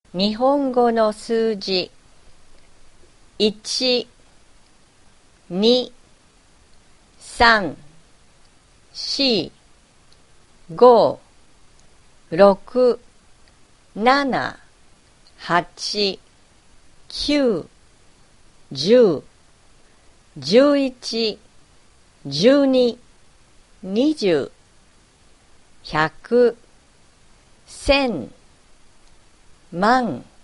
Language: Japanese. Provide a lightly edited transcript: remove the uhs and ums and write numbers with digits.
日本語の数字1、2、3、4、5、6、7、8、9、10、11、12、20、100、1000、万、